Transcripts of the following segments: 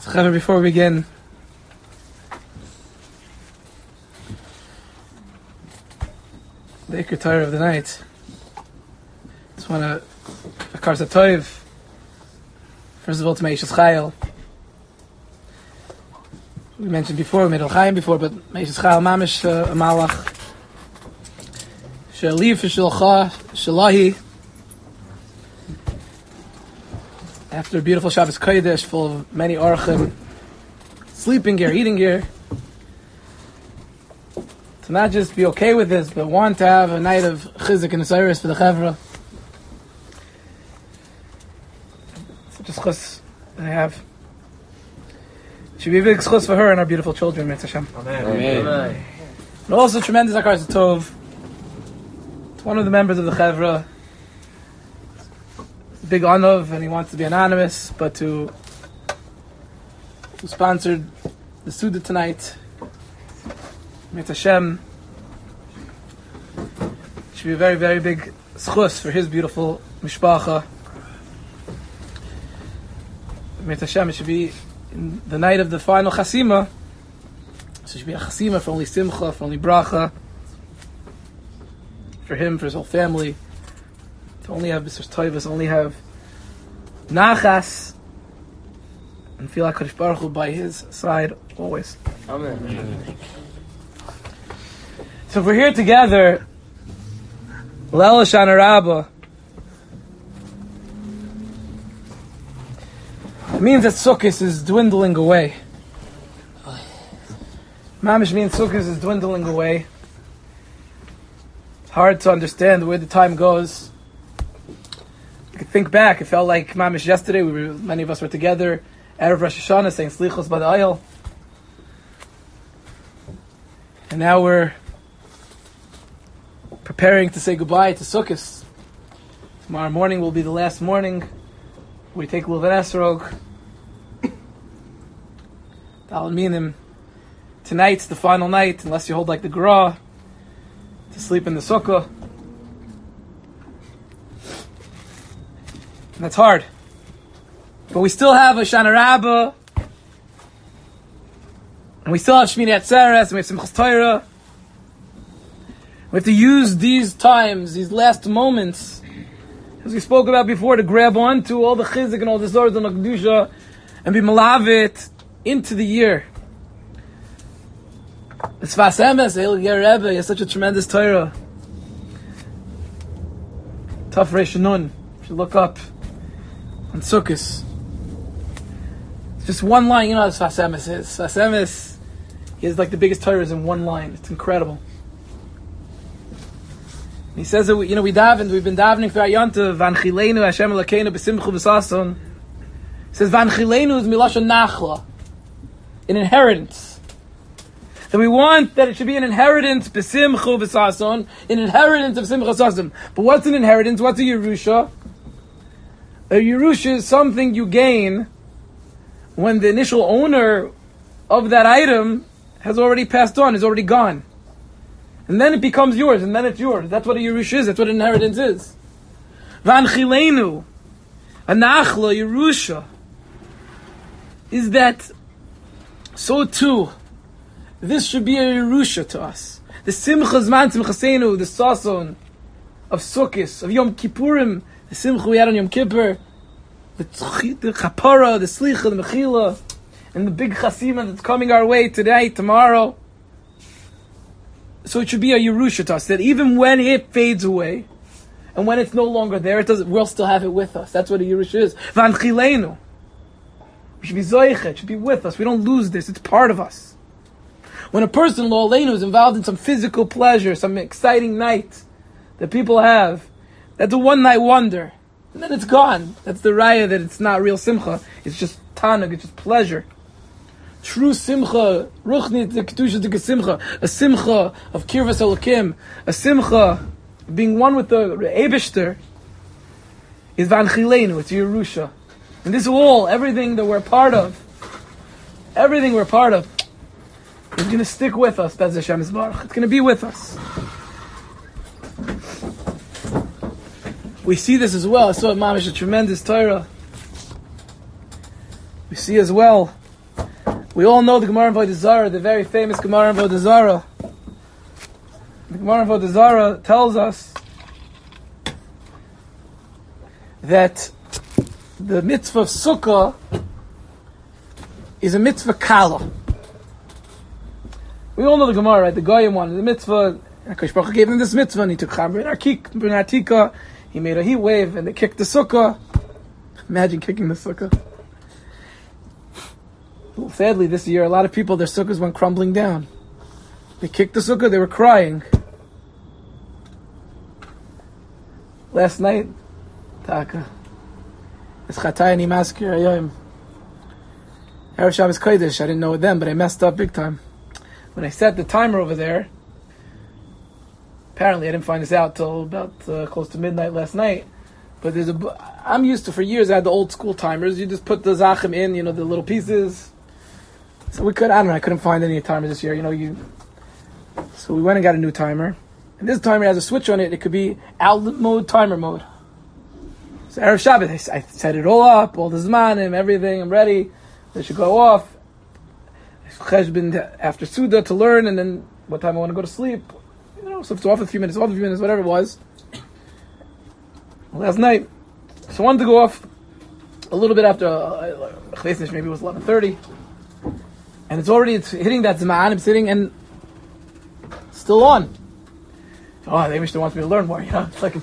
However, before we begin, the Iker Torah of the night, just want to Akarsa Toiv. First of all, to Meishes Chayil. We mentioned before, we made Al-Chaim before, but Meishes Chayil Mamish a Malach. Shaliv Shalcha Shalahi. After a beautiful Shabbos Kodesh full of many orchim, sleeping gear, eating gear, to not just be okay with this, but want to have a night of chizik and osiris for the chevra. Such a schus that I have. It should be a big schus for her and our beautiful children, Mitzvah Hashem. Amen. Amen. And also tremendous akar tov to one of the members of the chevra. Big honov, and he wants to be anonymous, but who sponsored the Suda tonight. Mitzvah Hashem. It should be a very, very big schus for his beautiful mishpacha. Mitzvah Hashem, it should be in the night of the final chasima. So it should be a chasima for only simcha, for only bracha, for him, for his whole family. To only have B'sar Toivus, only have nachas, and feel like HaKadosh Baruch Hu by his side always. Amen. So if we're here together, Leil Hoshana Rabbah, it means that Sukkot is dwindling away. Mamish means Sukkot is dwindling away. It's hard to understand where the time goes. I could think back. It felt like Mamish yesterday. Many of us were together Erev Rosh Hashanah saying Slichos B'Da'ayil, and now we're preparing to say goodbye to Sukkot. Tomorrow morning will be the last morning. We take Luvan Esrog. Dal Minim. Tonight's the final night, unless you hold like the Gra, to sleep in the Sukkah. And that's hard. But we still have Hoshana Rabbah, and we still have Shmini Atzeres, and we have Simchas Torah. We have to use these times, these last moments, as we spoke about before, to grab onto all the chizik and all the zords and the kedusha, and be malavit into the year. The Sfas Emes, Eil Ger Rebbe, he has such a tremendous Torah. Tough Reish Nun. If you look up on Sukkos, it's just one line. You know how Sfas Emes is. Sfas Emes, he has like the biggest Torahs in one line. It's incredible. And he says that we've been davening throughout Yontav, Vanchilenu Hashem Elokeinu b'simchu v'sason. He says Vanchilenu is milashon nachla, an inheritance. That we want that it should be an inheritance b'simchu v'sason, an inheritance of simcha v'sason. But what's an inheritance? What's a Yerusha? A Yerusha is something you gain when the initial owner of that item has already passed on, is already gone. And then it becomes yours, and then it's yours. That's what a Yerusha is, that's what an inheritance is. Vanchilenu, a nachla, Yerusha, is that so too, this should be a Yerusha to us. The Simcha Zman Simchasenu, the Sason of Sukkot, of Yom Kippurim, the Simcha we had on Yom Kippur, the Chapara, the Slicha, the Mechila, and the big Chasima that's coming our way today, tomorrow. So it should be a Yerusha to us, that even when it fades away, and when it's no longer there, we'll still have it with us. That's what a Yerusha is. Vanchilenu. We should be Zoiche, it should be with us. We don't lose this, it's part of us. When a person, Lo Aleinu, is involved in some physical pleasure, some exciting night that people have, that's a one-night wonder. And then it's gone. That's the raya that it's not real simcha. It's just tanug, it's just pleasure. True simcha, ruchnit the kedusha the simcha, a simcha of kirvas elokim, a simcha of being one with the Eibishter, is vanchilenu, it's Yerusha. And this all, everything that we're part of, is going to stick with us, Bez Hashem Yisbarach. It's going to be with us. We see this as well. I saw at Mamish a tremendous Torah. We see as well We all know the Gemara in Avodah Zarah, the very famous Gemara in Avodah Zarah. The Gemara in Avodah Zarah tells us that the mitzvah of Sukkah is a mitzvah kala. We all know the Gemara, right? The Goyim one, the mitzvah. HaKadosh Baruch Hu gave him this mitzvah, and he took Cham Ben Artika, he made a heat wave, and they kicked the Sukkah. Imagine kicking the Sukkah. Well, sadly, this year, a lot of people, their Sukkahs went crumbling down. They kicked the Sukkah, they were crying. Last night, Taka, it's Chatayani Maskir Ayoim. Erev Shabbos Kodesh, I didn't know it then, but I messed up big time. When I set the timer over there, apparently I didn't find this out till about close to midnight last night, but I'm used to, for years, I had the old school timers. You just put the Zachem in, the little pieces. So I couldn't find any timers this year, So we went and got a new timer. And this timer has a switch on it. It could be outlet mode, timer mode. So Erev Shabbos, I set it all up, all the Zmanim, everything, I'm ready. They should go off. Cheshbon after Suda to learn, and then what time I want to go to sleep. So if it's off a few minutes, whatever it was. Last night, so I wanted to go off a little bit after, maybe it was 11:30. And it's hitting that Zman, I'm sitting, and it's still on. Oh, they wish they want me to learn more, It's like...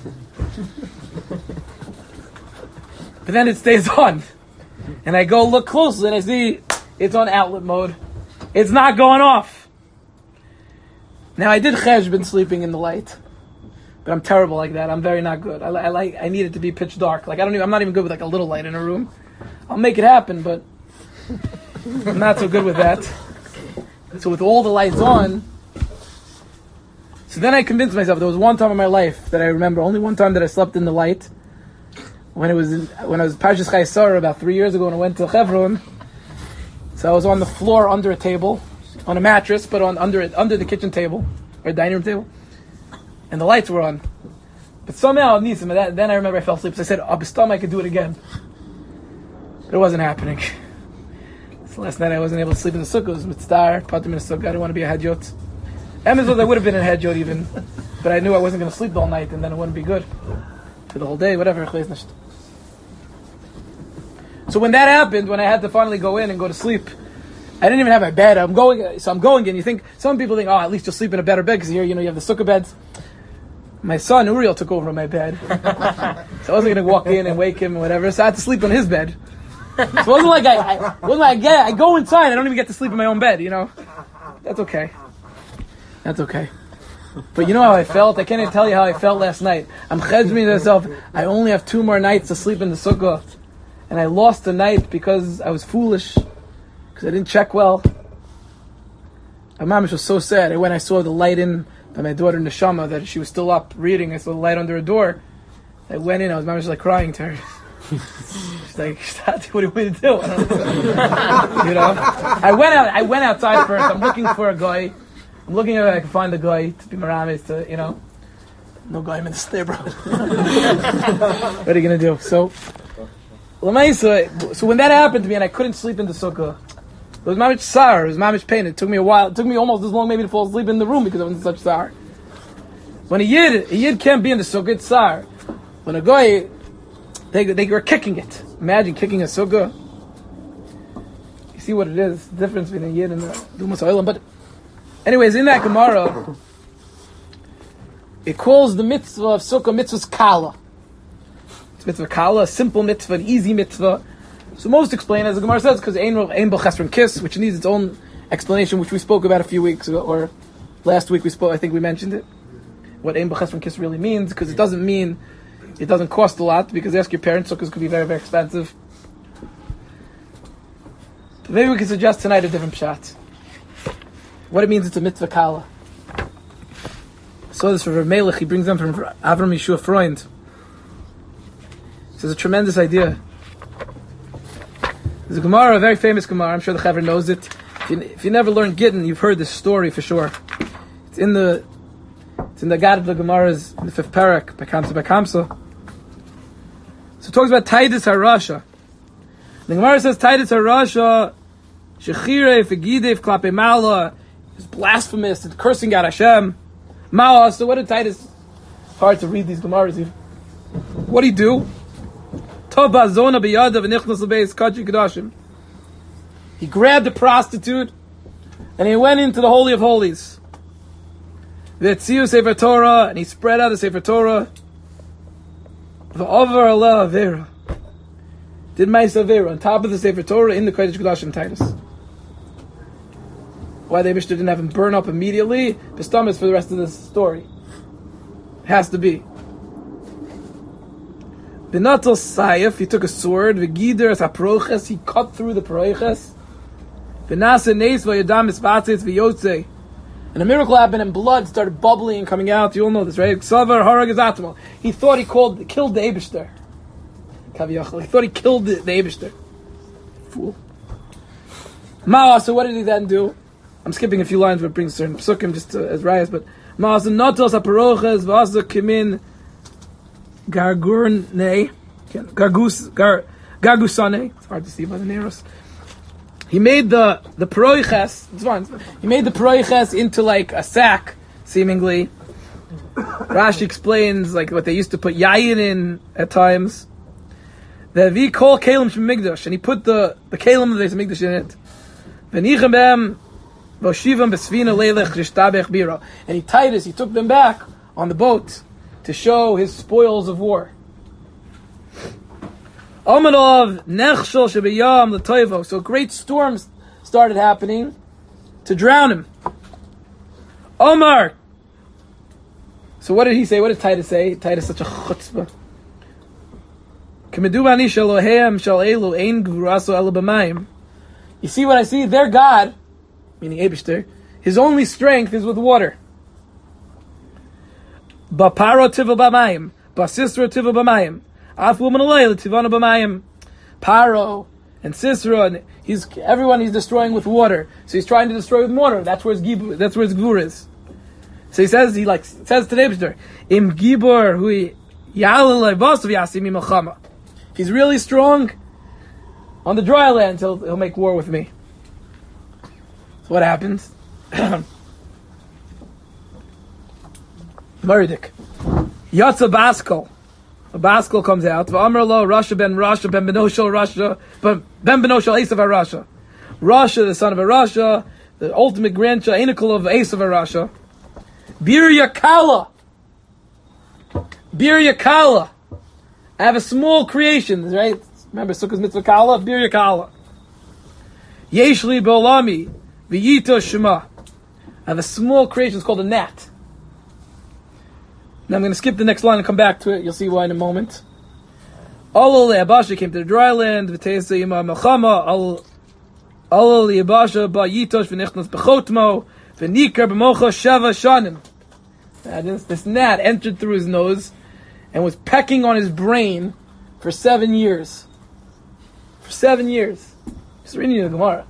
But then it stays on. And I go look closely, and I see it's on outlet mode. It's not going off. Now I did cheshbon sleeping in the light, but I'm terrible like that. I'm very not good. I need it to be pitch dark. I'm not even good with like a little light in a room. I'll make it happen, but I'm not so good with that. So with all the lights on, so then I convinced myself. There was one time in my life that I remember, only one time that I slept in the light. When I was Parshas Chayei Sarah about 3 years ago, when I went to Hebron. So I was on the floor under a table, on a mattress, but under the kitchen table or dining room table, and the lights were on. But somehow, then I remember I fell asleep. So I said, "Abistam, I could do it again," but it wasn't happening. So last night I wasn't able to sleep in the sukkah. It was mitzvah, patim in the sukkah. I didn't want to be a hedyot. I would have been a hedyot even, but I knew I wasn't going to sleep all night, and then it wouldn't be good for the whole day. Whatever. So when that happened, when I had to finally go in and go to sleep, I didn't even have my bed. I'm going in. You think, some people think, at least you'll sleep in a better bed, because here, you have the sukkah beds. My son, Uriel, took over my bed. So I wasn't going to walk in and wake him or whatever, so I had to sleep on his bed. So it wasn't like I go inside, I don't even get to sleep in my own bed, That's okay. But you know how I felt? I can't even tell you how I felt last night. I'm cheshbon to myself, I only have 2 more nights to sleep in the sukkah. And I lost the night because I was foolish, because I didn't check well. My mom was so sad. When I saw the light in by my daughter Neshama, that she was still up reading, I saw the light under her door. I went in, I was like crying to her. She's like, what do you want me to do? I went outside first. I'm looking for a guy. I'm looking if I can find a guy to be maramis, no guy in the there, bro. What are you going to do? So when that happened to me and I couldn't sleep in the sukkah, it was mamish sour, it was mamish pain. It took me a while. It took me almost as long maybe to fall asleep in the room because I was in such sour. When a yid can't be in the sukkah, it's sour. When a guy, they were kicking it. Imagine kicking a sukkah. You see what it is, the difference between a yid and the Dumas Oilam. But anyways, in that Gemara, it calls the mitzvah of sukkah mitzvah's kala. Mitzvah kala, a simple mitzvah, an easy mitzvah. So most explain, as the Gemara says, because ein bo chesron kiss, which needs its own explanation, which we spoke about a few weeks ago, or last week I think we mentioned it. What ein bo chesron kiss really means, because it doesn't mean it doesn't cost a lot, because ask your parents, sukkahs could be very, very expensive. But maybe we can suggest tonight a different pshat. What it means it's a mitzvah kala. I saw this from Rav Melech, he brings them from Avram Yeshua Freund. It's a tremendous idea. There's a Gemara, a very famous Gemara. I'm sure the Chaver knows it. If you never learned Gittin, you've heard this story for sure. It's in the God of the Gemara's in the 5th parak by Kamsa. So it talks about Taidus HaRasha. The Gemara says Taidus HaRasha Shechire Fegidev Klape Mala. He's blasphemous and cursing at Hashem. Ma'as. So what did Titus? It's hard to read these Gemaras even. What did he do? He grabbed a prostitute and he went into the Holy of Holies. V'etziu Sefer Torah, and he spread out the Sefer Torah. V'over Allah Avera. Did Ma'aseh Avera on top of the Sefer Torah in the Kodesh Kodashim Titus. Why the Eibishter didn't have him burn up immediately? Bistam is for the rest of this story. It has to be. V'natal Sayef, he took a sword. V'gider as haproches, he cut through the proiches. V'nase neis v'yadam isvatzes v'yotzei. And a miracle happened, and blood started bubbling and coming out. You all know this, right? Ksavar harag izatmo. He thought he killed the Eibishter. Kaviyachal. He thought he killed the Eibishter. Fool. Ma'ah, so what did he then do? I'm skipping a few lines, but it brings certain psukim just as rayas. But Ma'ah, so notos haparoches v'asa kimin gargurne, gargusane. It's hard to see by the neros. He made the proiches. It's fine. He made the proiches into like a sack, seemingly. Rashi explains like what they used to put yayin in at times. The vi kol kelim shemigdash, and he put the kelim of the migdash in it. V'nichem b'hem v'oshivam b'svina leilech rishtabech bira, and he took them back on the boat to show his spoils of war. Omanov nechshel shebiyam l'toivo. So great storms started happening to drown him. Omar. So what did he say? What did Titus say? Titus such a chutzpah. You see what I see? Their God, meaning Eibishter, his only strength is with water. Baparo tiva b'mayim, basisra tiva b'mayim. Paro and Sisera, everyone he's destroying with water. So he's trying to destroy with water. That's where his gvur is. So he says to the Eibishter, Im gibor hui yalelei vasav yasim milchama. If he's really strong on the dry land, he'll make war with me. So what happens? Murdik. Yatsa Baskal. A Baskal comes out. V'amar lo Rasha ben Benoshel ben Benoshel Esav Rasha. Rasha, the son of Rasha, the ultimate grandchild, anical of Esav Rasha. Bir Yakala. I have a small creation, right? Remember Sukkah's mitzvah Kala? Bir Yakala. Yeshli Bolami. V'yito Shema. I have a small creation, it's called a gnat. Now I'm going to skip the next line and come back to it. You'll see why in a moment. Alol Le'abasha came to the dry land. V'teisa Yima Melchama. Alol Le'abasha Ba'yitosh V'nichnas B'chotmo. V'nikar B'mocha Sheva Shanim. This gnat entered through his nose and was pecking on his brain for 7 years. For 7 years. Just reading the Gemara.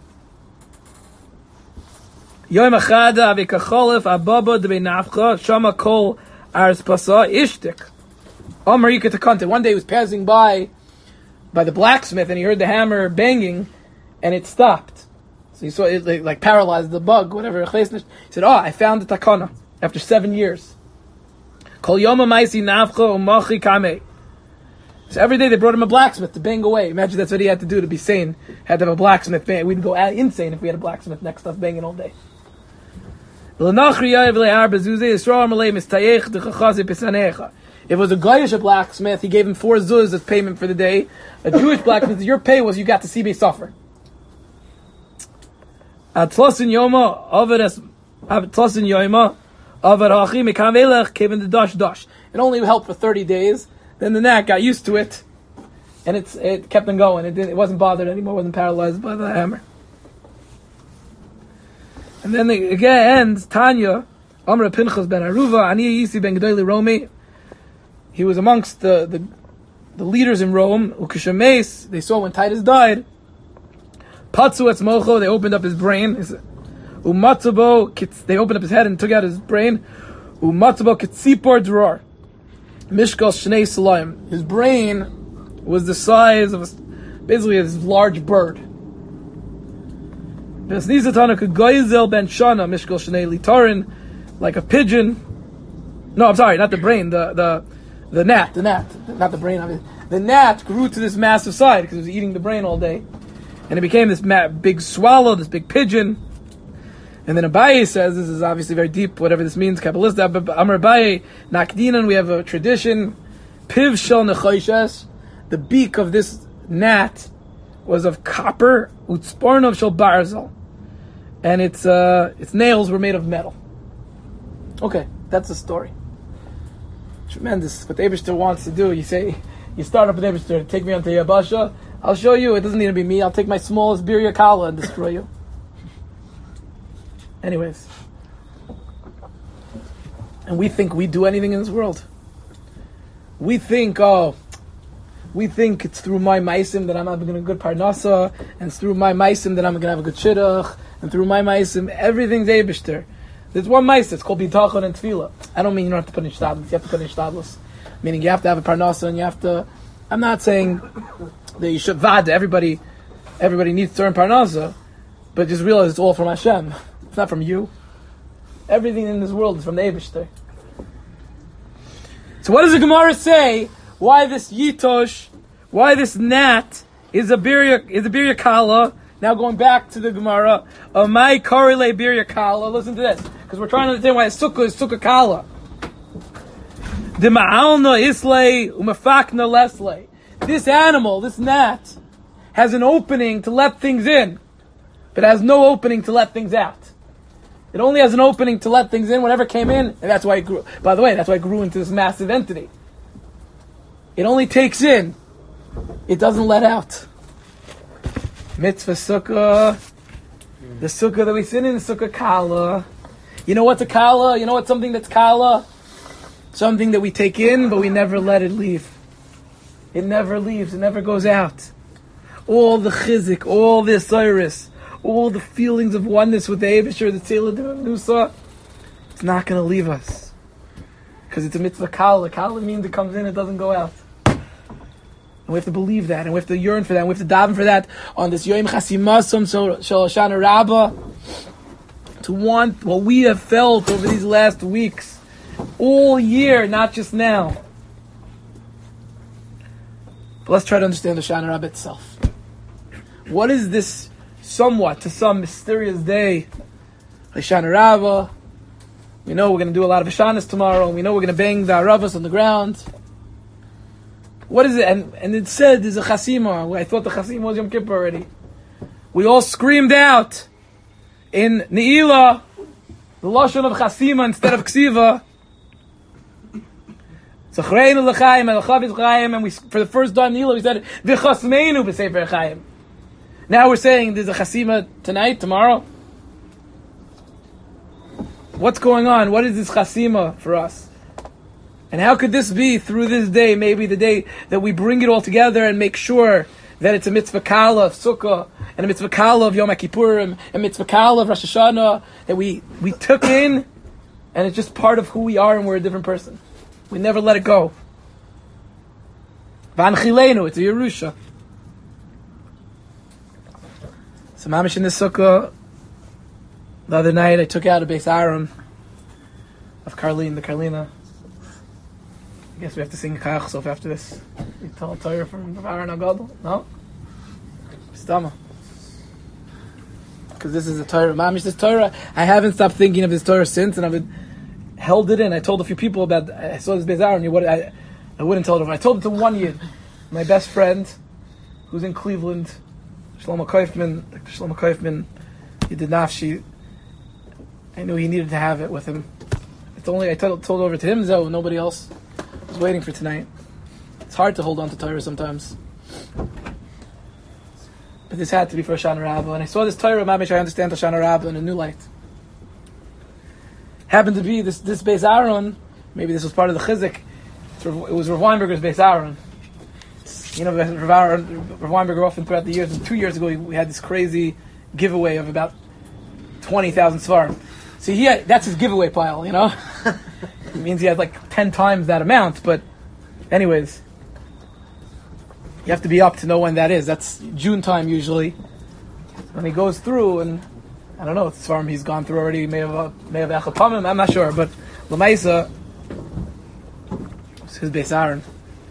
Yom Achada Avikacholef Ababa Debei Nafcha Shama Kol Ars Pasa Ishtik. One day he was passing by the blacksmith and he heard the hammer banging and it stopped. So he saw it like paralyzed the bug, whatever. He said, I found the takana after 7 years. Kol Yoma Maisi Nafcha Umachi Kame. So every day they brought him a blacksmith to bang away. Imagine that's what he had to do to be sane. Had to have a blacksmith bang. We'd go insane if we had a blacksmith next to us banging all day. If it was a Goyish blacksmith, he gave him 4 zuz as payment for the day. A Jewish blacksmith, your pay was you got to see me suffer. It only helped for 30 days. Then the gnat got used to it, and it kept on going. It wasn't bothered anymore. It wasn't paralyzed by the hammer. And then again ends Tanya, Amr Pinchas ben Aruva, Ani Yisi ben Gedali Romi. He was amongst the leaders in Rome. Ukishames, they saw when Titus died. Patsu etz mocho, they opened up his brain. Umatsubo, they opened up his head and took out his brain. Umatsubo kitzipor dror. Mishkal shnei salayim. His brain was the size of basically a large bird. Vesnizatana could goizel ben shana mishkal shnei litarin, like a pigeon. No, I'm sorry, not the brain. The gnat, not the brain. I mean, the gnat grew to this massive size because it was eating the brain all day, and it became this big swallow, this big pigeon. And then Abaye says, this is obviously very deep, whatever this means, Kabbalist, but Amar Abaye, Nakdinan, we have a tradition, Piv shel nechoishes, the beak of this gnat was of copper, Utzpornov shel barzel, and its nails were made of metal. Okay, that's the story. Tremendous. What the Eibishter wants to do, you start up with Eibishter, take me onto Yabasha, I'll show you, it doesn't need to be me, I'll take my smallest birya kala and destroy you. Anyways, and we think we do anything in this world. We think it's through my maisim that I'm having a good parnasa, and it's through my maisim that I'm going to have a good shidduch, and through my maisim, everything's Eibishter. There's one maisim, it's called bitachon and tefillah. I don't mean you don't have to put in shtadlus, you have to put in shtadlus. Meaning you have to have a parnasa, and you have to, I'm not saying that you should vad, everybody needs to earn parnasa, but just realize it's all from Hashem. It's not from you. Everything in this world is from the Eibishter. So what does the Gemara say? Why this yitosh? Why this gnat is a birya kala? Now going back to the Gemara, my korele birya kala. Listen to this, because we're trying to understand why sukkah is sukkah kala. The ma'alna islay umafakna leslay. This animal, this gnat, has an opening to let things in, but has no opening to let things out. It only has an opening to let things in. Whatever came in, and that's why it grew. By the way, that's why it grew into this massive entity. It only takes in. It doesn't let out. Mitzvah sukkah. The sukkah that we sit in is sukkah kala. You know what's a kala? You know what's something that's kala? Something that we take in, but we never let it leave. It never leaves. It never goes out. All the chizik, all the osiris, all the feelings of oneness with the Eibishter, the Tzeilah Nusa, it's not going to leave us. Because it's a mitzvah kala. Kala means it comes in, it doesn't go out. And we have to believe that, and we have to yearn for that, and we have to daven for that on this Yom Chasimasam Shel Hoshana Rabbah, to want what we have felt over these last weeks, all year, not just now. But let's try to understand the Hoshana Rabbah itself. What is this somewhat to some mysterious day, Hoshana Rabbah? We know we're going to do a lot of Hoshanas tomorrow, and we know we're going to bang the Aravas on the ground. What is it? And it said there's a Chasima. I thought the Chasima was Yom Kippur already. We all screamed out in Ne'ilah, the Lashon of Chasima instead of Ksiva. Zachreinu l'chaim, el-chaviz l'chaim, and we, for the first time in Ne'ilah, we said, v'chasmeinu b'sefer chaim. Now we're saying there's a Chasima tonight, tomorrow. What's going on? What is this Chasima for us? And how could this be through this day, maybe the day that we bring it all together and make sure that it's a mitzvah kala of Sukkah, and a mitzvah kala of Yom HaKippurim, and a mitzvah kala of Rosh Hashanah, that we took in, and it's just part of who we are, and we're a different person. We never let it go. Vanchilenu, it's a Yerusha. So mamish in the Sukkah, the other night I took out a Beis Aaron of Karlin, the Karlina. I guess we have to sing Kayach Sof after this. We tell a Torah from Aaron Agadol? No? Stama. Because this is a Torah. Mamish, this Torah, I haven't stopped thinking of this Torah since, and I've held it in. I told a few people about, I saw this Beis Aaron, I wouldn't tell it over. I told it to one Yid, my best friend, who's in Cleveland, Shlomo Kaufman, Dr. Shlomo Kaufman. He did nafshi. I knew he needed to have it with him. I told over to him, though, nobody else was waiting for tonight. It's hard to hold on to Torah sometimes. But this had to be for Hoshana Rabbah. And I saw this Torah, Mamish, I understand Hoshana Rabbah in a new light. Happened to be this Beis Aaron, maybe this was part of the Chizik. It was Rav Weinberger's Beis Aaron. You know, Rav Weinberger often throughout the years, 2 years ago, we had this crazy giveaway of about 20,000 svarim. See, that's his giveaway pile, you know? It means he has like 10 times that amount, but anyways, you have to be up to know when that is. That's June time usually, when he goes through, and I don't know. It's farm he's gone through already. May have Echapamim. I'm not sure, but Lamaisa, his Beis Aaron.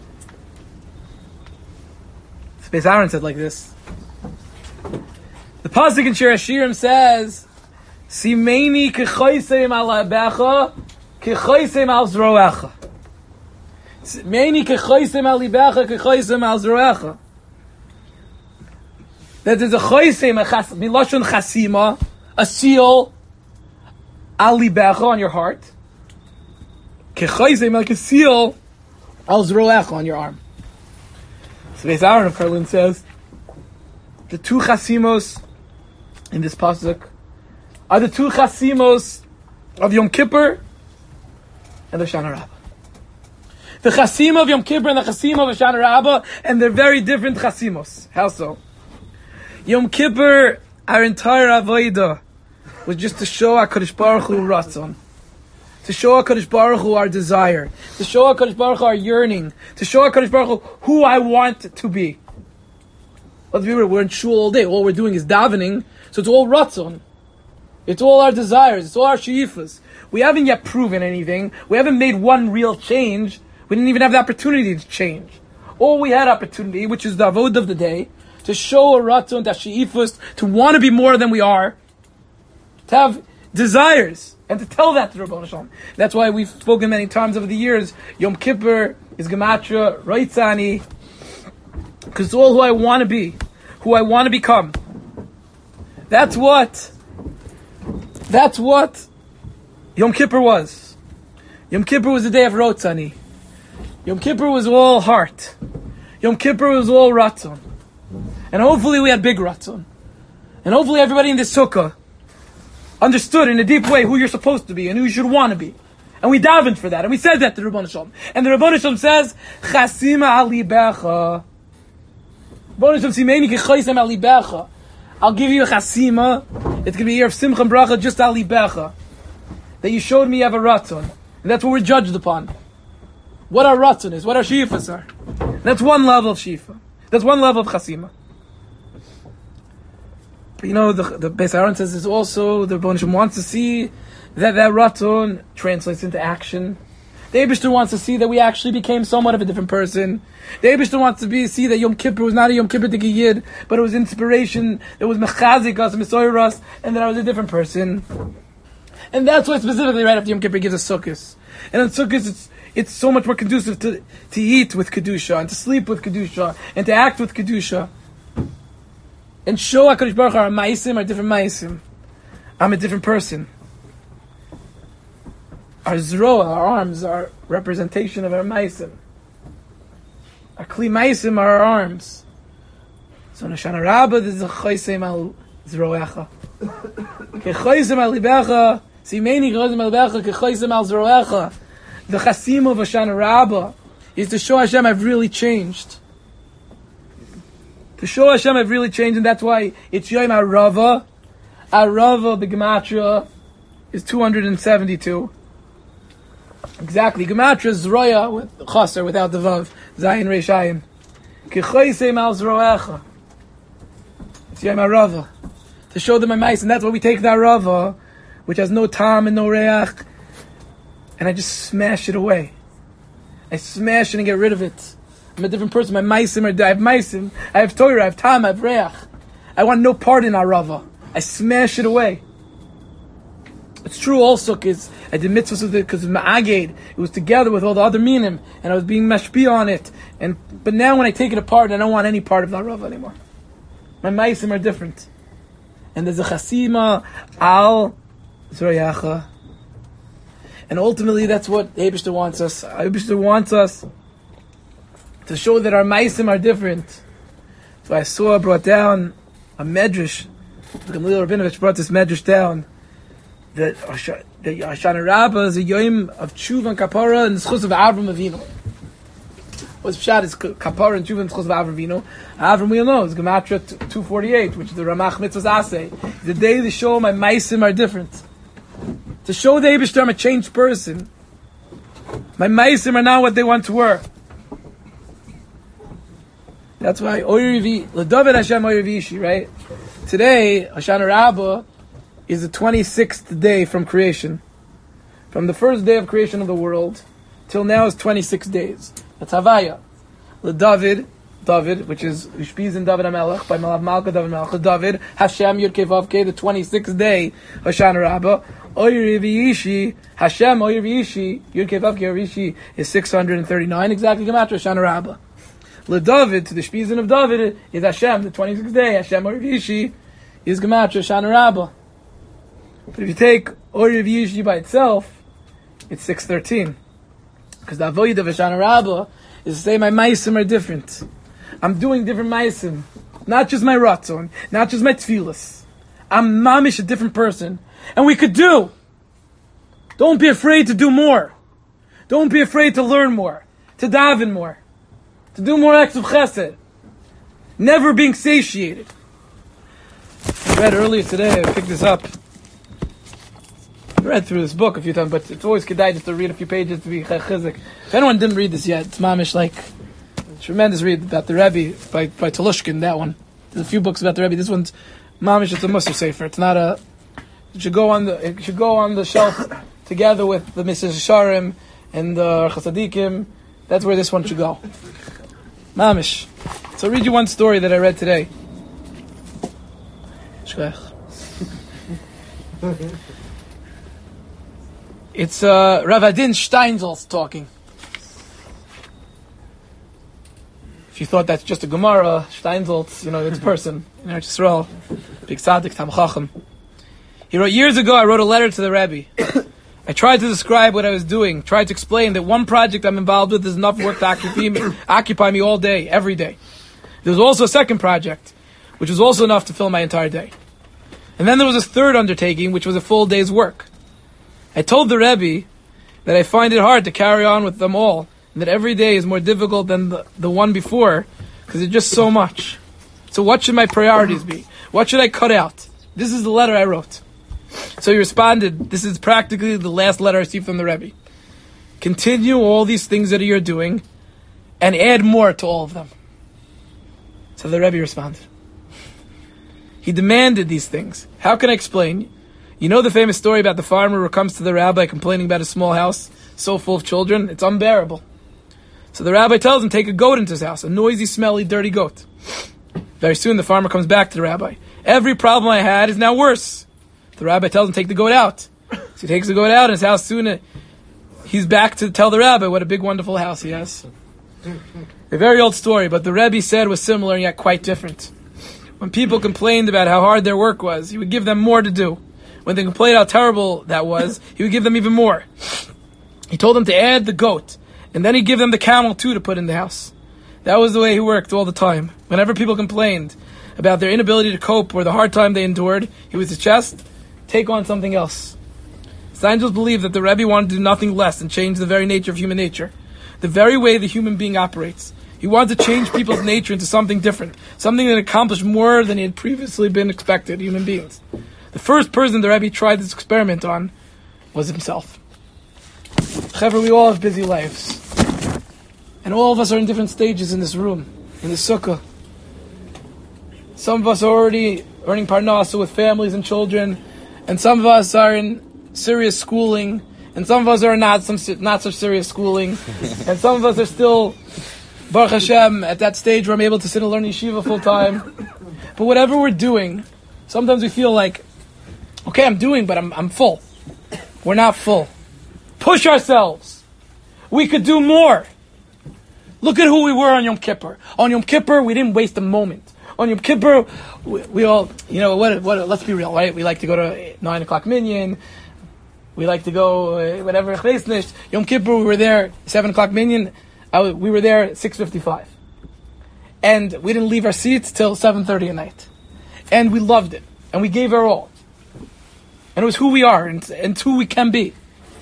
Beis Aaron said like this. The pasuk in Shir Hashirim says, "Simeini kechoisem al abecha, kechoisem al zroecha." Simeini kechoisem al libecha, kechoisem al zroecha. That there's a choisem, milashon chasima, a seal, al libecha, on your heart. Kechoisem, like a seal, al zroecha, on your arm. So Beis Aaron of Karlin says, the two chasimos in this pasuk are the two chasimos of Yom Kippur and the Shana Rabbah. The chasim of Yom Kippur and the chasim of Shana Rabbah, and they're very different chasimos. How so? Yom Kippur, our entire avodah was just to show HaKadosh Baruch Hu ratzon, to show HaKadosh Baruch Hu our desire, to show HaKadosh Baruch Hu our yearning, to show HaKadosh Baruch Hu who I want to be. Let's be real, we're in shul all day. All we're doing is davening, so it's all ratzon. It's all our desires, it's all our sheifas. We haven't yet proven anything. We haven't made one real change. We didn't even have the opportunity to change. All we had opportunity, which is the avodah of the day, to show a ratzon, to sheifas, to want to be more than we are, to have desires, and to tell that to Rabban Shalom. That's why we've spoken many times over the years, Yom Kippur is Gematria, Reitzani, because it's all who I want to be, who I want to become. That's what Yom Kippur was. Yom Kippur was the day of Rotzani. Yom Kippur was all heart. Yom Kippur was all Ratzon. And hopefully we had big Ratzon. And hopefully everybody in this sukkah understood in a deep way who you're supposed to be and who you should want to be. And we davened for that. And we said that to Rabban Shalom. And the Rabban Shalom says, Chasima ali becha. Rabban Shalom simeini kechoisem ali becha. I'll give you a chasima. It's going to be a year of simcha and bracha, just ali becha. That you showed me you have a ratzon. And that's what we're judged upon. What our ratzon is, what our shifas are. And that's one level of shifa. That's one level of chasima. But you know, the Beis Aaron says is also, the Rebbeinu Shalom wants to see that ratzon translates into action. The Eibishter wants to see that we actually became somewhat of a different person. The Eibishter wants to see that Yom Kippur was not a Yom Kippur Dik Yid, but it was inspiration, it was mechazik us, misoyras, and that I was a different person. And that's why specifically right after Yom Kippur gives us Sukkos. And on Sukkos it's so much more conducive to eat with Kedusha, and to sleep with Kedusha, and to act with Kedusha. And show HaKadosh Baruch Hu our Maisim are different Maisim. I'm a different person. Our Zroa, our arms, are representation of our Maisim. Our Kli Maisim are our arms. So in Hoshana Rabbah, this is a Choisem al Zroecha. Ke Choisem al Libecha, Simeini Choisem al Libecha, Ke Choisem al Zroecha. The Chasim of Hoshana Rabbah is to show Hashem I've really changed. To show Hashem I've really changed, and that's why it's Yom HaRava. HaRava, the Gematria, is 272. Exactly. Gematria is Zroya with Chaser, without the Vav. Zayin Reishayin. Kechoisem al Zroecha. It's Yom HaRava. To show them my mice, and that's why we take that Rava, which has no tam and no reach, and I just smash it away. I smash it and get rid of it. I'm a different person. My maisim are, I have maisim, I have Torah, I have tam, I have reach. I want no part in our Rava. I smash it away. It's true also because I did mitzvahs with it because of Ma'aged. It was together with all the other minim, and I was being mashpia on it. But now when I take it apart, I don't want any part of that Rava anymore. My maisim are different. And there's a chasima al zroyacha. And ultimately that's what Eibishter wants us. Eibishter wants us to show that our maisim are different. So I brought down a medrash. Gamliel Rabinovich brought this medrash down. That Hoshana Rabbah is a yom of tshuva and kapara and the schus of Avram Avinu. What's pshat is kapara and tshuva and schus of Avram Avinu. Avram we all know is Gematria 248, which is the Ramach Mitzvahs Aseh. The day to show my maisim are different. To show the Eibishter I'm a changed person. My maisim are not what they once were. That's why Oyer Yivi, L'David Hashem Oyer Yivishi, right? Today, Hoshana Rabbah, is the 26th day from creation. From the first day of creation of the world till now is 26 days. That's Havaya. David, which is Ushpiz in David HaMelech, by Malav Malka David HaMelech, David, Hashem Yud Kei Vav Kei, the 26th day, Hoshana Rabbah, Oyir V'iyishi, Hashem Oyir V'iyishi, Yud Kei Vav Kei V'iyishi is 639, exactly Gematria Hoshana Rabbah. David, to the Shpizin of David, is Hashem, the 26th day, Hashem Oyir V'iyishi, is Gematria Hoshana Rabbah. But if you take Oyir V'iyishi by itself, it's 613. Because the Avodah of Hoshana Rabbah is to say my maisim are different. I'm doing different maisim. Not just my ratzon, not just my tefillas. I'm mamish a different person. And we could do. Don't be afraid to do more. Don't be afraid to learn more. To daven more. To do more acts of chesed. Never being satiated. I read earlier today, I picked this up. I read through this book a few times, but it's always kedai just to read a few pages to be chizik. If anyone didn't read this yet, it's mamish like a tremendous read about the Rebbe by Telushkin, that one. There's a few books about the Rebbe. This one's mamish, it's a Musar Sefer. It's not a... It should go on the shelf together with the Mrs. Sharim and the Chasadikim. That's where this one should go. Mamish. So I'll read you one story that I read today. It's Rav Adin Steinsaltz talking. If you thought that's just a Gemara, Steinsaltz, it's a person in Eretz Yisrael, big tzaddik, tam chacham. He wrote, years ago I wrote a letter to the Rebbe. I tried to describe what I was doing, tried to explain that one project I'm involved with is enough work to occupy me all day, every day. There was also a second project, which was also enough to fill my entire day. And then there was a third undertaking, which was a full day's work. I told the Rebbe that I find it hard to carry on with them all, and that every day is more difficult than the one before, because it's just so much. So what should my priorities be? What should I cut out? This is the letter I wrote. So he responded, this is practically the last letter I received from the Rebbe. Continue all these things that you're doing, and add more to all of them. So the Rebbe responded. He demanded these things. How can I explain? You know the famous story about the farmer who comes to the rabbi complaining about a small house so full of children? It's unbearable. So the rabbi tells him, take a goat into his house, a noisy, smelly, dirty goat. Very soon the farmer comes back to the rabbi. Every problem I had is now worse. The rabbi tells him, take the goat out. So he takes the goat out in his house soon. He's back to tell the rabbi what a big, wonderful house he has. A very old story, but the Rebbe said was similar and yet quite different. When people complained about how hard their work was, he would give them more to do. When they complained how terrible that was, he would give them even more. He told them to add the goat, and then he'd give them the camel too to put in the house. That was the way he worked all the time. Whenever people complained about their inability to cope or the hard time they endured, he would suggest, take on something else. Steinsaltz believed that the Rebbe wanted to do nothing less than change the very nature of human nature, the very way the human being operates. He wanted to change people's nature into something different, something that accomplished more than he had previously been expected, human beings. The first person the Rebbe tried this experiment on was himself. Chevra, we all have busy lives. And all of us are in different stages in this room, in the sukkah. Some of us are already earning parnasa with families and children, and some of us are in serious schooling, and some of us are not such serious schooling, and some of us are still, Baruch Hashem, at that stage where I'm able to sit and learn yeshiva full time. But whatever we're doing, sometimes we feel like, okay, I'm doing, but I'm full. We're not full. Push ourselves. We could do more. Look at who we were on Yom Kippur. On Yom Kippur, we didn't waste a moment. On Yom Kippur, we all, let's be real, right? We like to go to 9 o'clock minyan. We like to go, whatever, Yom Kippur, we were there, 7 o'clock minyan. We were there at 6:55. And we didn't leave our seats till 7:30 at night. And we loved it. And we gave our all. And it was who we are and who we can be.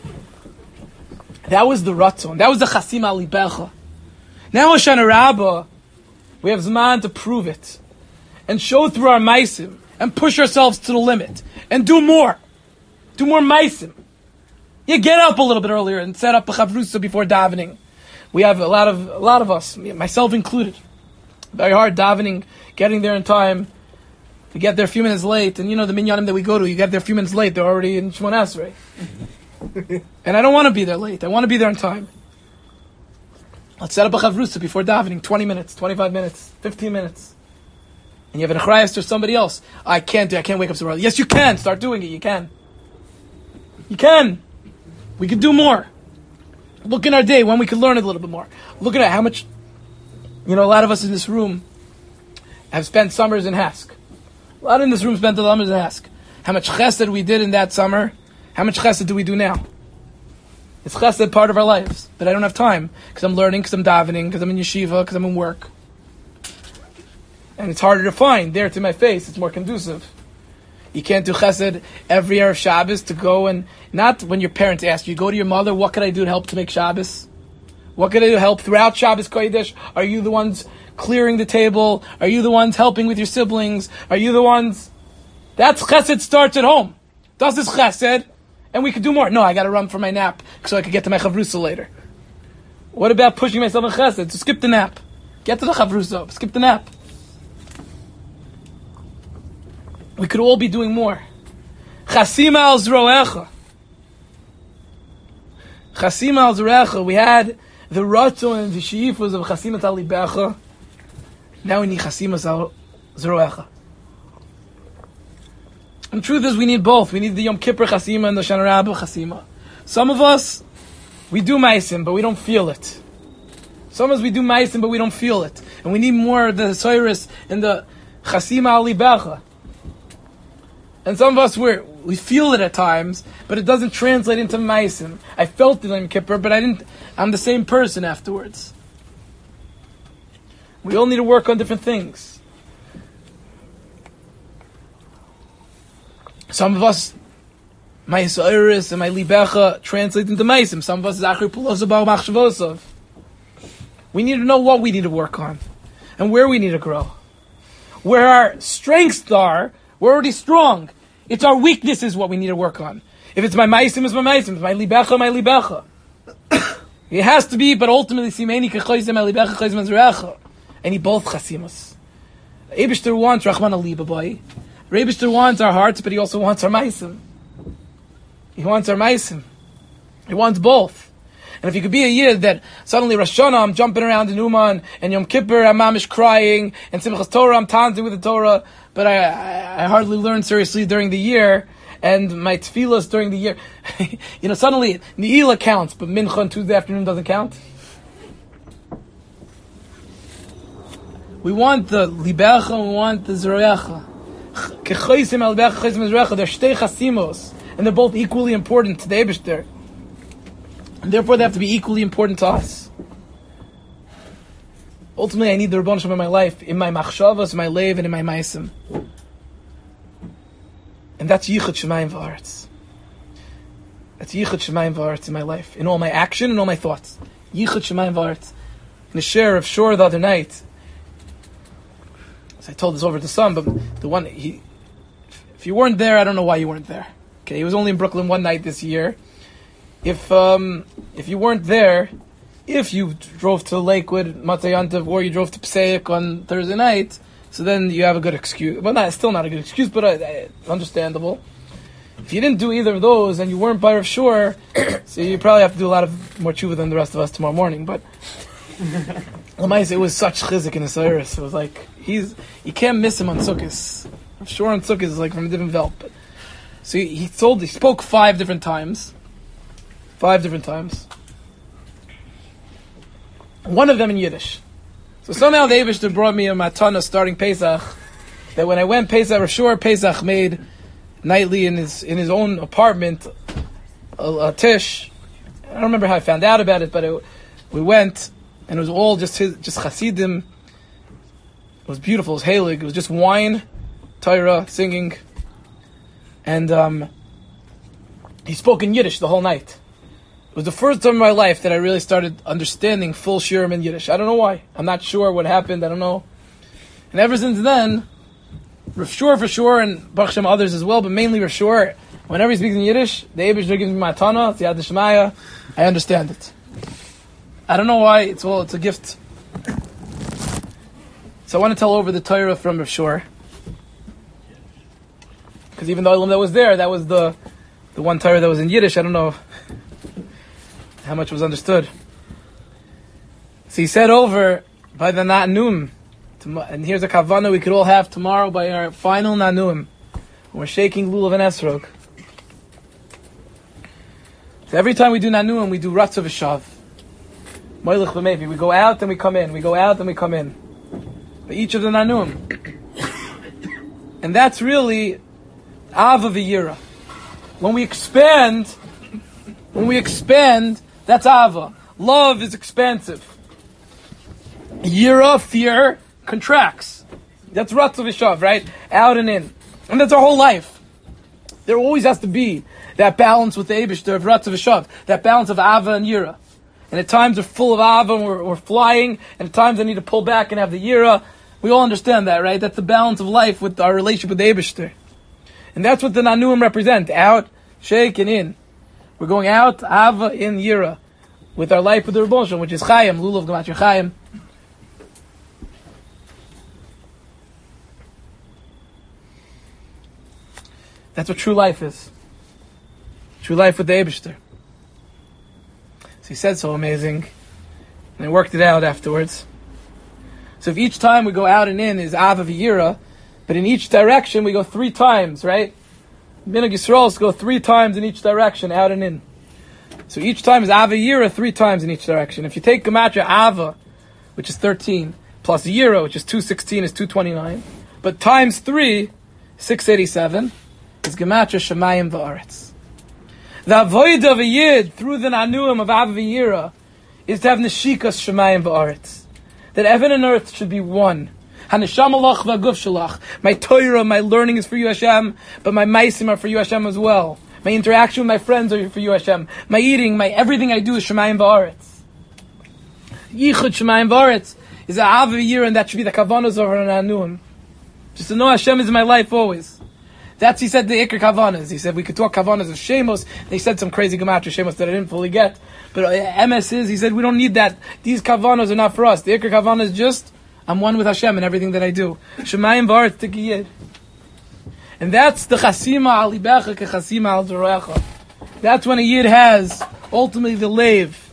That was the Ratzon. That was the Chasim Ali Becha. Now Hoshana Rabbah, we have Zman to prove it. And show through our Maisim. And push ourselves to the limit. And do more. Do more Maisim. You get up a little bit earlier and set up a Chavrusa before davening. We have a lot of us, myself included. Very hard davening, getting there in time. You get there a few minutes late, and you know the minyanim that we go to, you get there a few minutes late, they're already in Shemon Esrei. And I don't want to be there late. I want to be there on time. Let's set up a chavrusa before davening, 20 minutes, 25 minutes, 15 minutes. And you have an achrayas or somebody else. I can't wake up so early. Yes, you can. Start doing it. You can. You can. We can do more. Look in our day when we can learn it a little bit more. Look at how much, a lot of us in this room have spent summers in Hask. A lot in this room spent the summers in Hask. How much chesed we did in that summer. How much chesed do we do now? It's chesed part of our lives. But I don't have time. Because I'm learning, because I'm davening, because I'm in yeshiva, because I'm in work. And it's harder to find. There to my face, it's more conducive. You can't do chesed every Erev Shabbos to go and, not when your parents ask you, go to your mother, what can I do to help to make Shabbos? What can I do to help throughout Shabbos Kodesh? Are you the ones clearing the table? Are you the ones helping with your siblings? Are you the ones? That's chesed starts at home. Das is chesed, and we could do more. No, I got to run for my nap so I could get to my chavrusa later. What about pushing myself in chesed? So skip the nap. Get to the chavrusa. Skip the nap. We could all be doing more. Chasima al zroecha. Chasima al zroecha. We had the ratzon and the sheifos of chasimat al libecha. Now we need chasimas al zroecha. And the truth is we need both. We need the Yom Kippur chasima and the Shana Rabbah chasima. Some of us, we do maisim, but we don't feel it. Some of us, we do maisim, but we don't feel it. And we need more of the Cyrus and the chasima al libecha. And some of us, we feel it at times, but it doesn't translate into maisim. I felt it on Yom Kippur, but I'm the same person afterwards. We all need to work on different things. Some of us, my Yisairis and my Libecha translate into maisim. Some of us is Achri Pulosabah Machshavosov. We need to know what we need to work on and where we need to grow. Where our strengths are, we're already strong. It's our weaknesses what we need to work on. If it's my maisim, it's my maisim. If my libecha, my libecha. It has to be, but ultimately, simeni kechoyzem my libecha choyzem zrecha. I need both chasimas. Eibishter wants Rachman aliba boy. Eibishter wants our hearts, but he also wants our maisim. He wants our maisim. He wants both. And if you could be a yid that suddenly Rosh Hashanah I'm jumping around in Uman, and Yom Kippur I'm mamish crying, and Simchas Torah I'm taunting with the Torah, but I hardly learn seriously during the year, and my tefillas during the year, suddenly Ne'ilah counts, but Mincha on Tuesday afternoon doesn't count. We want the Libecha, we want the Zeroyecha. Kechoisim al Libecha, Kechoisim al Zeroyecha, they're shtei chasimos, and they're both equally important to the Eibishter. And therefore they have to be equally important to us. Ultimately I need the Rebbeinu Shalom in my life, in my machshavas, in my leiv, and in my maisim. And that's Yichud Shemayim V'Aretz. That's Yichud Shemayim V'Aretz in my life, in all my action and all my thoughts. Yichud Shemayim V'Aretz. In a share of Shor the other night, as I told this over to some, but the one, if you weren't there, I don't know why you weren't there. Okay, he was only in Brooklyn one night this year. If you weren't there, if you drove to Lakewood, Matzah Yantav, or you drove to Passaic on Thursday night, so then you have a good excuse. Well, still not a good excuse, but understandable. If you didn't do either of those and you weren't by Rav Shor, so you probably have to do a lot of more tshuva than the rest of us tomorrow morning. But it was such chizik in the Cyrus. It was like you can't miss him on Sukkot. Rav Shor on Sukkot is like from a different belt. But so he spoke 5 different times. 5 different times. One of them in Yiddish. So somehow the Eibishter brought me a matana starting Pesach, that when I went Pesach, Rav Shor Pesach made nightly in his own apartment a tish. I don't remember how I found out about it, but we went, and it was all just Hasidim. It was beautiful. It was heilig. It was just wine, Torah, singing, and he spoke in Yiddish the whole night. It was the first time in my life that I really started understanding full shiurim in Yiddish. I don't know why. I'm not sure what happened. I don't know. And ever since then, Rav Shor for sure, and Baruch Hashem others as well, but mainly Rav Shor, whenever he speaks in Yiddish, the Eibishter gives me my tana, it's Yad Shemaya, I understand it. I don't know why, it's a gift. So I want to tell over the Torah from Rav Shor. because even the olam that was there, that was the one Torah that was in Yiddish. I don't know how much was understood. So he said over by the Na'anum, and here's a kavanah we could all have tomorrow by our final Na'anum. We're shaking lulav and esrog. So every time we do Na'anum, we do Ratzav V'Shav. Moilech V'Mevi. We go out and we come in. We go out and we come in. By each of the Na'anum. And that's really Ava V'Yira. When we expand, that's Ava. Love is expansive. Yira, fear, contracts. That's Ratzav V'Shav, right? Out and in. And that's our whole life. There always has to be that balance with the Eibishter of Ratzav V'Shav, that balance of Ava and Yira. And at times we're full of Ava and we're flying, and at times I need to pull back and have the Yira. We all understand that, right? That's the balance of life with our relationship with the Eibishter. And that's what the Na'anum represent. Out, shake, and in. We're going out, Ava, in, Yira. With our life with the Rebbe Shalom, which is Chayim, Lulav Gematria Chayim. That's what true life is. True life with the Eibishter. So he said so amazing. And I worked it out afterwards. So if each time we go out and in is Ava V'Yira, but in each direction we go 3 times, right? Minhag Yisrael go 3 times in each direction, out and in. So each time is Ava Yira 3 times in each direction. If you take Gematria Ava, which is 13, plus Yira, which is 216, is 229, but times 3, 687, is Gematria Shemayim V'Aretz. The avoid of a Yid through the Na'anum of Ava V'Yira is to have Neshikas Shemayim V'Aretz. That heaven and earth should be one. Haneshama lach v'aguf shalach. My Torah, my learning is for you, Hashem, but my maisim are for you, Hashem, as well. My interaction with my friends are for you, Hashem. My eating, my everything I do is Shemayim V'Aretz. Yichud Shemayim V'Aretz is a Ava V'Yira, and that should be the kavanas of our Na'anum. Just to know Hashem is in my life always. That's, he said, the Iker Kavanas. He said we could talk Kavanas of Shemos. They said some crazy Gematria Shemos that I didn't fully get. But MS is, he said, we don't need that. These Kavanas are not for us. The Iker Kavanas is just, I'm one with Hashem in everything that I do. Shemayim V'Aretz Tikiyid. And that's the Chasima Al Libecha Ke Chasima Al Zorecha. That's when a Yid has, ultimately, the Leiv.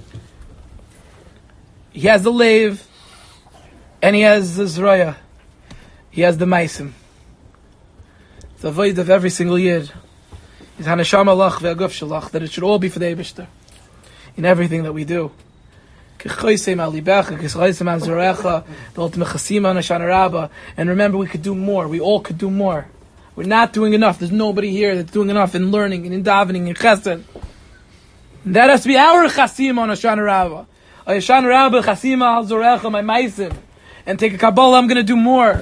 He has the Leiv, and he has the Zroya. He has the Maisim. The avoid of every single Yid is Haneshama lach ve'aguf shalach, that it should all be for the Eibishter in everything that we do. The ultimate chasima and Hoshana Rabbah. And remember, we could do more. We all could do more. We're not doing enough. There's nobody here that's doing enough in learning and in davening and chesed. And that has to be our chasima on Hoshana Rabbah. Hoshana Rabbah chasima al zorecha, my maisim, and take a Kabbalah. I'm going to do more.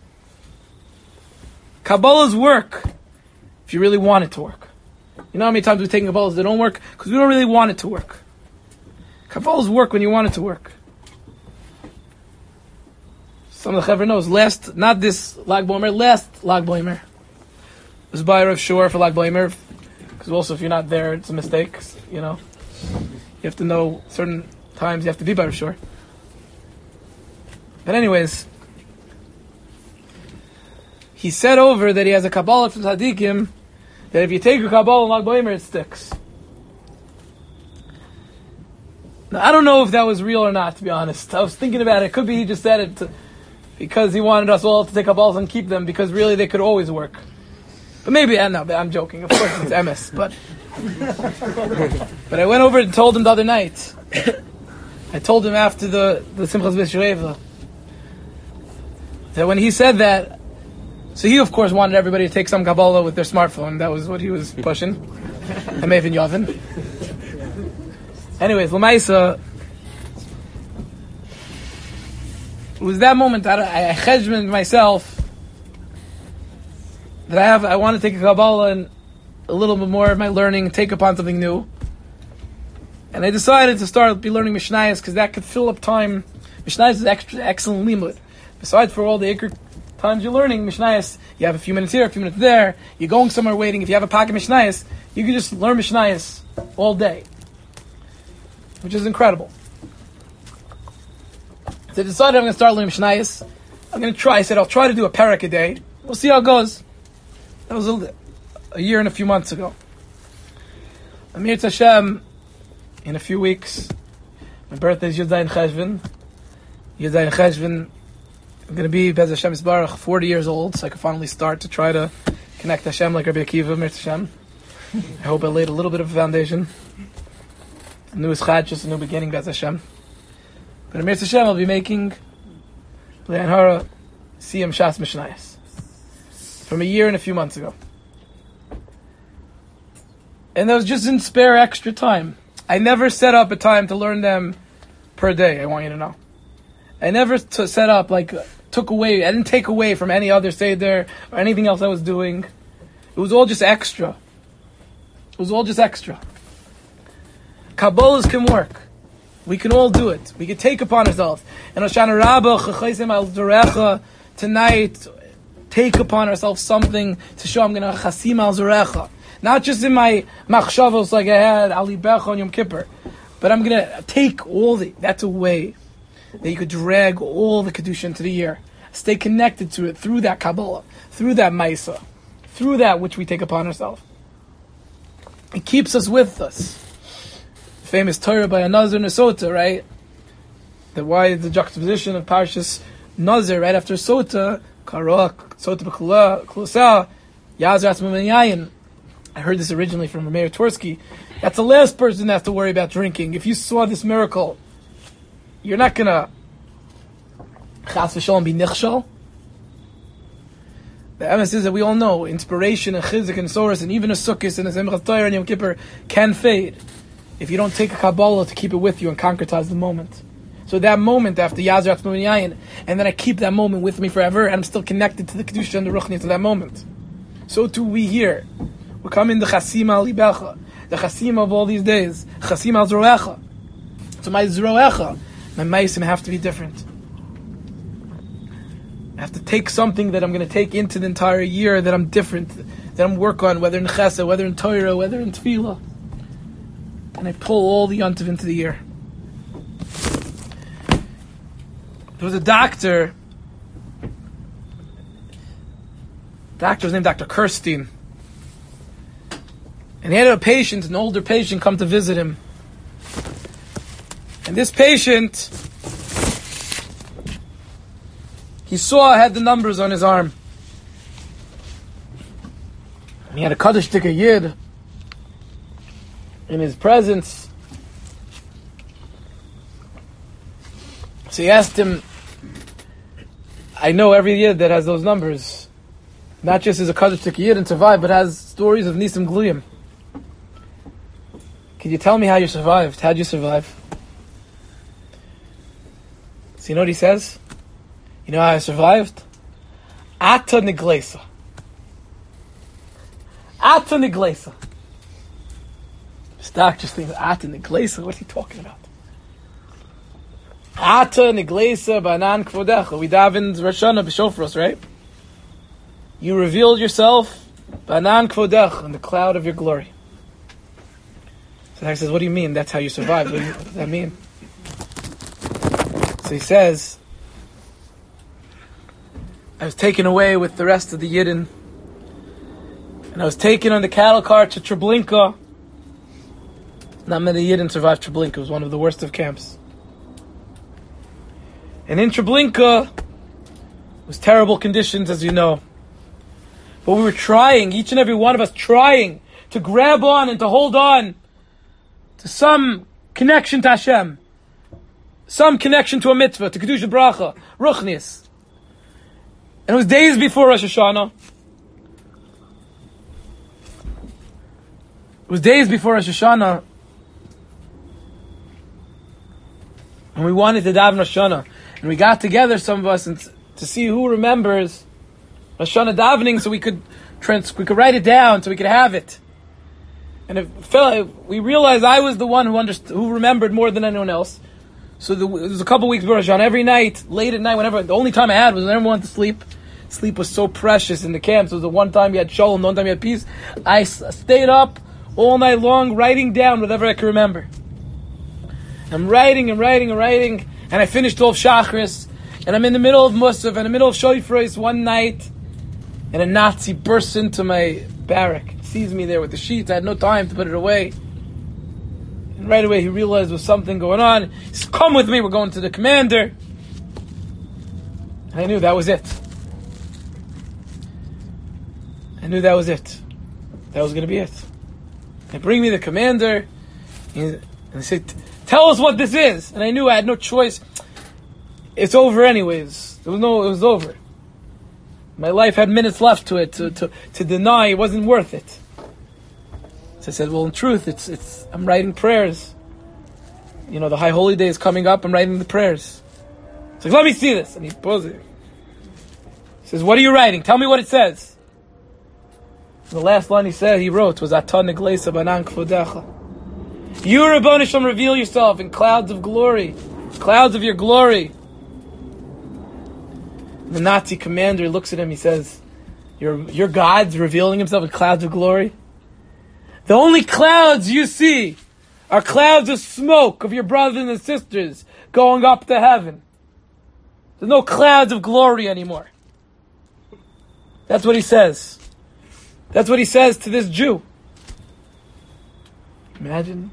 Kabbalah's work if you really want it to work. You know how many times we're taking Kabbalahs that don't work? Because we don't really want it to work. Kabbalah's work when you want it to work. Some of the Chaver knows, not this Lag Boimer, last Lag Boimer. It was by Rav Shor for Lag Boimer. Because also if you're not there, it's a mistake. You know, you have to know certain times you have to be by Rav Shor. But anyways, he said over that he has a Kabbalah from Tzadikim, that if you take a Kabbalah in Lag Boimer, it sticks. Now, I don't know if that was real or not, to be honest. I was thinking about it. It could be he just said it because he wanted us all to take Kabbalahs and keep them, because really they could always work. But maybe, no, I'm joking. Of course it's MS, but I went over and told him the other night. I told him after the Simchas B'Shureva that when he said that, so he, of course, wanted everybody to take some Kabbalah with their smartphone. That was what he was pushing. And maybe Yavin. Anyways, Lamaisa, it was that moment that I cheshboned myself that I want to take a Kabbalah and a little bit more of my learning, take upon something new. And I decided to be learning Mishnayos, because that could fill up time. Mishnayos is excellent limud. Besides for all the Iker times you're learning Mishnayos, you have a few minutes here, a few minutes there, you're going somewhere waiting. If you have a pocket Mishnayos, you can just learn Mishnayos all day, which is incredible. So I decided I'm going to start learning Mishnayos. I'm going to try. I said I'll try to do a parak a day. We'll see how it goes. That was a year and a few months ago. Amir Tashem, in a few weeks, my birthday is Yudzayin Cheshvan. Yudzayin Cheshvan, I'm going to be, Bez Hashem Yisbarach, 40 years old, so I can finally start to try to connect Hashem like Rabbi Akiva, Amir Tashem. I hope I laid a little bit of a foundation. The new Ischad, just a new beginning, Bez Hashem. But Amir Tashem, I'll be making Le'an Hara Siyam Shas Mishnayos from a year and a few months ago. And that was just in spare extra time. I never set up a time to learn them per day, I want you to know. I never set up, I didn't take away from any other Seder or anything else I was doing. It was all just extra. Kabbalahs can work. We can all do it. We can take upon ourselves. And Hoshana Rabbah, Chachaisim al Zorecha, tonight, take upon ourselves something to show I'm going to Chasim al Zorecha. Not just in my machshavos like I had Ali Bech on Yom Kippur, but I'm going to take that's a way that you could drag all the Kedusha into the year. Stay connected to it through that Kabbalah, through that Maisa, through that which we take upon ourselves. It keeps us with us. Famous Torah by a Nazir Nesota, right? Why the juxtaposition of Parshas Nazir right after Sota, Karok, Sota B'Klusa, Yazras M'Yayin. I heard this originally from Meir Tversky. That's the last person that has to worry about drinking. If you saw this miracle, you're not gonna Chas v'Shalom be nichshal. The emes is that we all know inspiration and chizik and soros and even a sukkis and a Simchas Torah and Yom Kippur can fade if you don't take a Kabbalah to keep it with you and concretize the moment. So that moment after Yazrat M'Yayin, and then I keep that moment with me forever, and I'm still connected to the Kedusha and the Ruchni to that moment. So too we here. We're coming the Chasim al Libecha, the Chasim of all these days, Chasim al Zroecha. So my Zroecha, my Maisim have to be different. I have to take something that I'm going to take into the entire year that I'm different, that I'm work on, whether in Chesed, whether in Torah, whether in Tefillah. And I pull all the Yontiv into the year. There was a doctor was named Dr. Kirstein. And he had a patient, an older patient, come to visit him. And this patient, he had the numbers on his arm. And he had a Kaddish Tika Yid in his presence. So he asked him, I know every Yid that has those numbers, not just as a Kaddish Tika Yid and survived, but has stories of Nisim Gluyim. Can you tell me how you survived? How'd you survive? So you know what he says? You know how I survived? Ata Niglesa. Ata Niglesa. This doctor just thinks, Ata Niglesa? What's he talking about? Ata Niglesa Banan Kvodecha. We davened Rosh Hashanah B'Shofros, right? You revealed yourself Banan Kvodecha, in the cloud of your glory. So he says, what do you mean? That's how you survived. What does that mean? So he says, I was taken away with the rest of the Yidden, and I was taken on the cattle cart to Treblinka. Not many Yidden survived Treblinka. It was one of the worst of camps. And in Treblinka, it was terrible conditions, as you know. But we were trying, each and every one of us trying to grab on and to hold on to some connection to Hashem, some connection to a mitzvah, to Kedusha Bracha, Ruchnis. And it was days before Rosh Hashanah. And we wanted to daven Rosh Hashanah. And we got together, some of us, and to see who remembers Rosh Hashanah davening, so we could write it down, so we could have it. And we realized I was the one who remembered more than anyone else. So there was a couple weeks before Rosh Hashanah. Every night, late at night, the only time I had was when everyone wanted to sleep. Sleep was so precious in the camps. It was the one time you had shalom, the one time you had peace. I stayed up all night long writing down whatever I could remember. I'm writing, and I finished all of Shachris, and I'm in the middle of Musaf, and in the middle of Shoifrois one night, and a Nazi bursts into my barrack, sees me there with the sheets. I had no time to put it away. And right away he realized there was something going on. He said, "Come with me, we're going to the commander." And I knew that was it. I knew that was it. That was going to be it. They bring me the commander, and they said, "Tell us what this is." And I knew I had no choice. It's over anyways. It was over. My life had minutes left to it, to deny it wasn't worth it. So I said, well, in truth, I'm writing prayers. You know, the High Holy Day is coming up, I'm writing the prayers. He's like, let me see this. And he pulls it. He says, what are you writing? Tell me what it says. And the last line he wrote was, Atah Nigleisa Banan Kvodecha. You, Rabbanu Shalom, reveal yourself in clouds of glory, clouds of your glory. The Nazi commander looks at him, he says, your God's revealing himself in clouds of glory? The only clouds you see are clouds of smoke of your brothers and sisters going up to heaven. There's no clouds of glory anymore. That's what he says. That's what he says to this Jew. Imagine.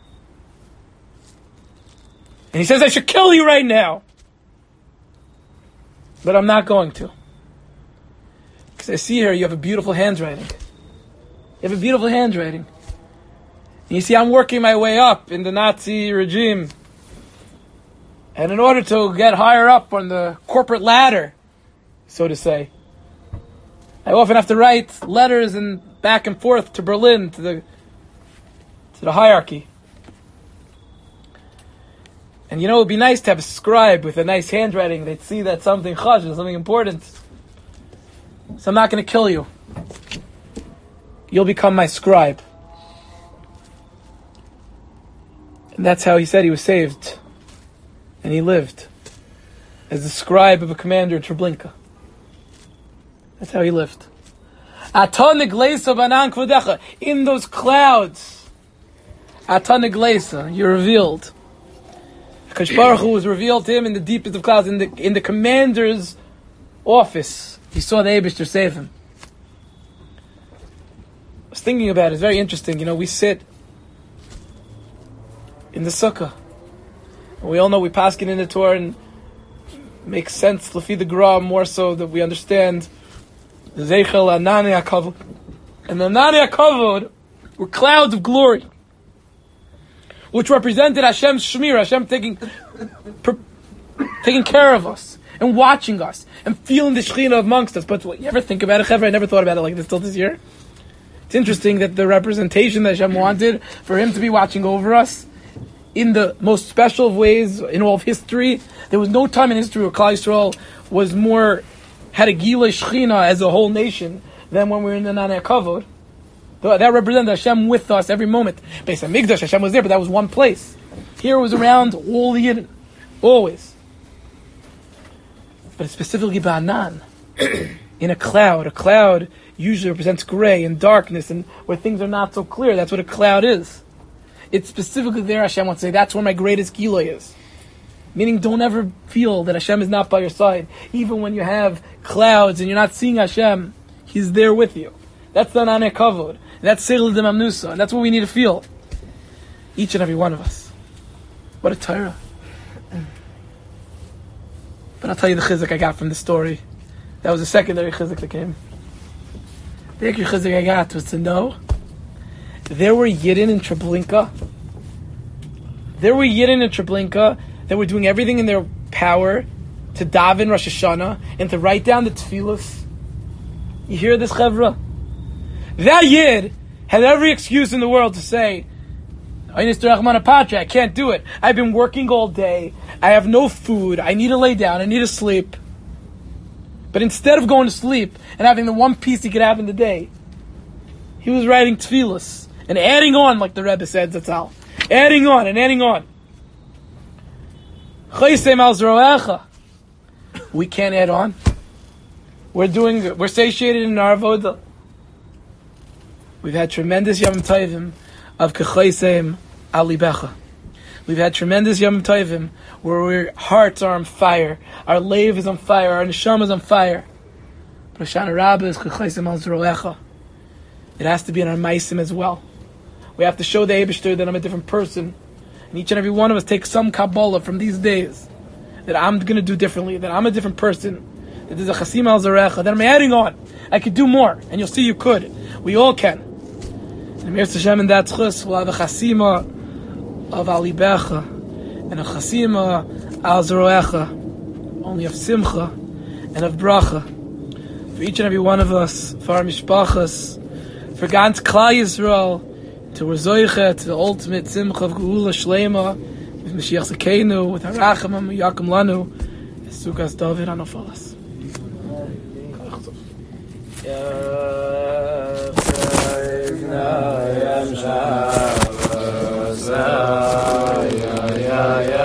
And he says, I should kill you right now. But I'm not going to. Because I see here you have a beautiful handwriting. You have a beautiful handwriting. And you see, I'm working my way up in the Nazi regime. And in order to get higher up on the corporate ladder, so to say, I often have to write letters and back and forth to Berlin, to the hierarchy. And you know, it would be nice to have a scribe with a nice handwriting. They'd see that something chashuv, something important. So I'm not going to kill you. You'll become my scribe. And that's how he said he was saved. And he lived as the scribe of a commander in Treblinka. That's how he lived. Atah Nigleisa Banan Kvodecha. In those clouds, Atah Nigleisa, you're revealed. Kadosh Baruch Hu was revealed to him in the deepest of clouds, in the commander's office. He saw the Eibishter save him. I was thinking about it. It's very interesting. You know, we sit in the sukkah. And we all know we paskin in the Torah and make sense Lefi the Gra more so that we understand the Zeichel Anani HaKavod. And the Anani HaKavod were clouds of glory, which represented Hashem's Shemir, Hashem taking care of us and watching us and feeling the Shekhinah amongst us. But you ever think about it, Chevra? I never thought about it like this till this year. It's interesting that the representation that Hashem wanted for Him to be watching over us in the most special of ways in all of history. There was no time in history where Klal Yisrael was more, had a Gilui Shekhinah as a whole nation than when we were in the Anani HaKavod. That represented Hashem with us every moment. Beis HaMikdash, Hashem was there, but that was one place. Here it was around all the Yidden, always. But it's specifically Ba'anan, in a cloud. A cloud usually represents gray and darkness, and where things are not so clear. That's what a cloud is. It's specifically there, Hashem wants to say, that's where my greatest Gilui is. Meaning, don't ever feel that Hashem is not by your side. Even when you have clouds and you're not seeing Hashem, He's there with you. That's the Anani HaKavod. That's Seil D'Mamnusa, and that's what we need to feel. Each and every one of us. What a Torah. But I'll tell you the chizuk I got from the story. That was the secondary chizuk that came. The extra chizuk I got was to know there were Yidden in Treblinka. There were Yidden in Treblinka that were doing everything in their power to daven Rosh Hashanah and to write down the tefillos. You hear this, Chevra? That Yid had every excuse in the world to say, I can't do it. I've been working all day. I have no food. I need to lay down. I need to sleep. But instead of going to sleep and having the one piece he could have in the day, he was writing tefillos and adding on, like the Rebbe said, Zatzal. Adding on and adding on. We can't add on. We're satiated in our avodah. We've had tremendous Yom Tovim of Kechayseim Ali Becha. We've had tremendous Yom Tovim where our hearts are on fire, our leiv is on fire, our neshama is on fire. But Hoshana Rabbah is Chachaisim al Zeroecha. It has to be in our Maisim as well. We have to show the Eibishter that I'm a different person. And each and every one of us take some Kabbalah from these days that I'm going to do differently, that I'm a different person, that there's a Chasim al Zeroecha, that I'm adding on. I could do more. And you'll see you could. We all can. And Mir Hashem in that chus, we'll have a Chasima of Alibecha and a Chasima al Zeroecha, only of Simcha and of Bracha. For each and every one of us, for our Mishpachas, for Gans Klal Yisrael, to Rezoicha, to the ultimate Simcha of Geula Shlema, with Mashiach Zakeinu, with Haracham and Yakum Lanu, Sukas David Anofalas. Yeah.